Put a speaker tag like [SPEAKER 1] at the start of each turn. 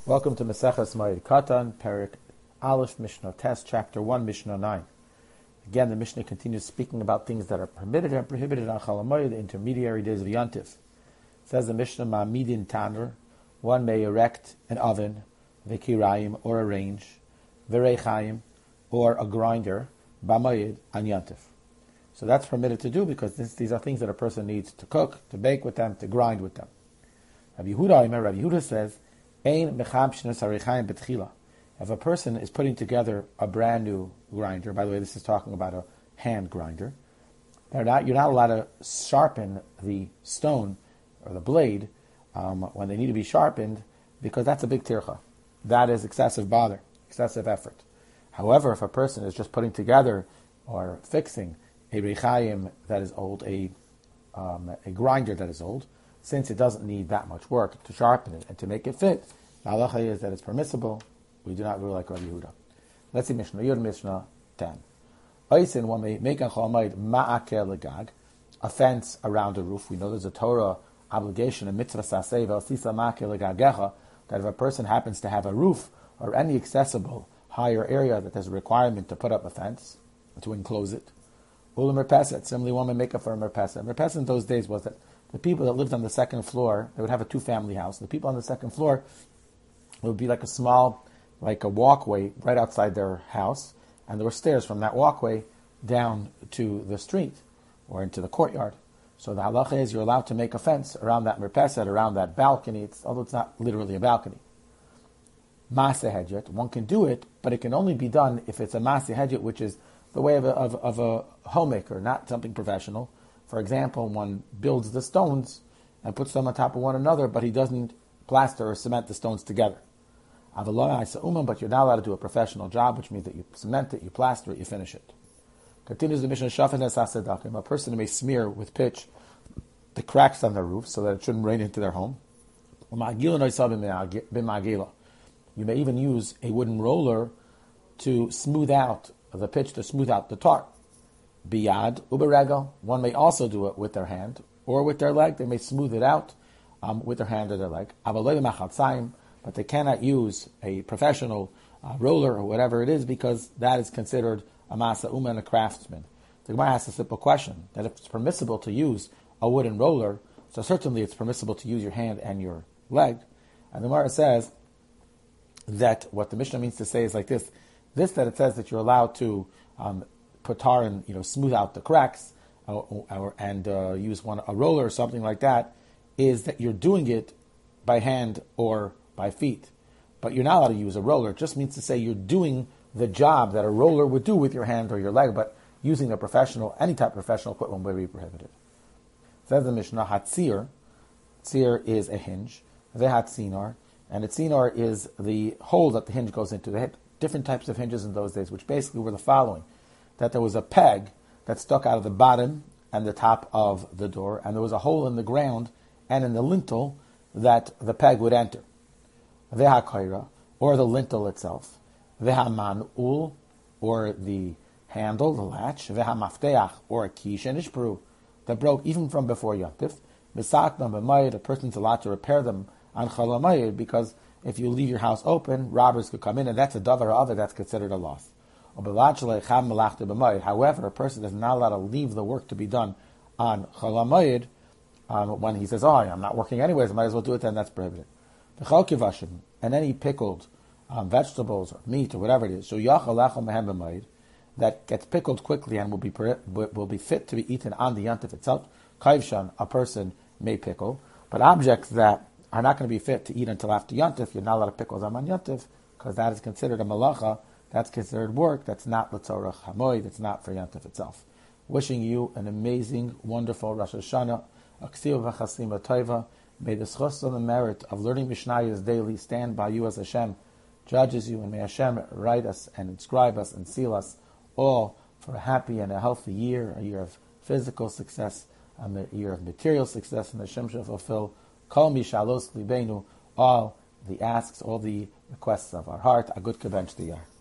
[SPEAKER 1] Welcome to Maseches Moed Katan, Perek Aleph, Mishnah Test, Chapter 1, Mishnah 9. Again, the Mishnah continues speaking about things that are permitted and prohibited on Chol Hamoed, the intermediary days of Yontif. It says the Mishnah, Ma'amidin Tanner, one may erect an oven, V'kirayim, or a range, V'reichayim, or a grinder, B'moed, on Yontif. So that's permitted to do because these are things that a person needs to cook, to bake with them, to grind with them. Rabbi Yehuda says, if a person is putting together a brand new grinder, by the way, this is talking about a hand grinder, you're not allowed to sharpen the stone or the blade when they need to be sharpened, because that's a big tircha. That is excessive bother, excessive effort. However, if a person is just putting together or fixing a reichayim that is old, a grinder that is old, since it doesn't need that much work to sharpen it and to make it fit, the halacha is that it's permissible. We do not rule like Rabbi Yehuda. Let's see Mishnah Yud, Mishnah 10. Oisin, one may make on Chol Hamoed ma'akel legag, a fence around a roof. We know there's a Torah obligation, a mitzvah saseh v'alsisa ma'akel legagecha, that if a person happens to have a roof or any accessible higher area, that there's a requirement to put up a fence, to enclose it. Ula merpeset, similarly one may make it for a merpeset. Merpeset in those days was that the people that lived on the second floor, they would have a two-family house. The people on the second floor, it would be like a small, like a walkway right outside their house, and there were stairs from that walkway down to the street or into the courtyard. So the halacha is you're allowed to make a fence around that merpeset, around that balcony, although it's not literally a balcony. Maaseh hedget, one can do it, but it can only be done if it's a maaseh hedget, which is the way of a homemaker, not something professional. For example, one builds the stones and puts them on top of one another, but he doesn't plaster or cement the stones together. But you're not allowed to do a professional job, which means that you cement it, you plaster it, you finish it. Continues the Mishnah, a person may smear with pitch the cracks on their roof so that it shouldn't rain into their home. You may even use a wooden roller to smooth out the pitch, to smooth out the tar. Biyad uberegel, one may also do it with their hand or with their leg. They may smooth it out with their hand or their leg. But they cannot use a professional roller or whatever it is, because that is considered a masa uma and a craftsman. The Gemara asks a simple question, that if it's permissible to use a wooden roller, so certainly it's permissible to use your hand and your leg. And the Gemara says that what the Mishnah means to say is like this: that it says that you're allowed to put tar and smooth out the cracks and use a roller or something like that, is that you're doing it by hand or by feet. But you're not allowed to use a roller. It just means to say you're doing the job that a roller would do with your hand or your leg, but using any type of professional equipment would be prohibited. Says the Mishnah, Hatzir. Tzir is a hinge. Vehatzinor. And a tzinor is the hole that the hinge goes into. They had different types of hinges in those days, which basically were the following: that there was a peg that stuck out of the bottom and the top of the door, and there was a hole in the ground and in the lintel that the peg would enter. Veha kaira, or the lintel itself. Veha man'ul, or the handle, the latch. Veha mafteach, or a key, shenishpru, that broke even from before Yontif. Misaknam b'mayid, a person's allowed to repair them on Chol Hamoed, because if you leave your house open, robbers could come in, and that's a davar of it, that's considered a loss. However, a person is not allowed to leave the work to be done on Chol Hamoed when he says, I'm not working anyways, I might as well do it, then that's prohibited. And any pickled vegetables or meat or whatever it is, that gets pickled quickly and will be fit to be eaten on the Yontif itself. Kaivshan, a person may pickle, but objects that are not going to be fit to eat until after Yontif, you're not allowed to pickle them on Yontif, because that is considered a malacha, that's considered work, that's not l'tzorach hamoed, it's not for Yontif itself. Wishing you an amazing, wonderful Rosh Hashanah, aksiv v'chasim tova. May the schus and the merit of learning Mishnayos daily stand by you as Hashem judges you, and may Hashem write us and inscribe us and seal us all for a happy and a healthy year, a year of physical success, and a year of material success, and Hashem shall fulfill Kol Mishalos Libenu, all the asks, all the requests of our heart. A good Kebench the year.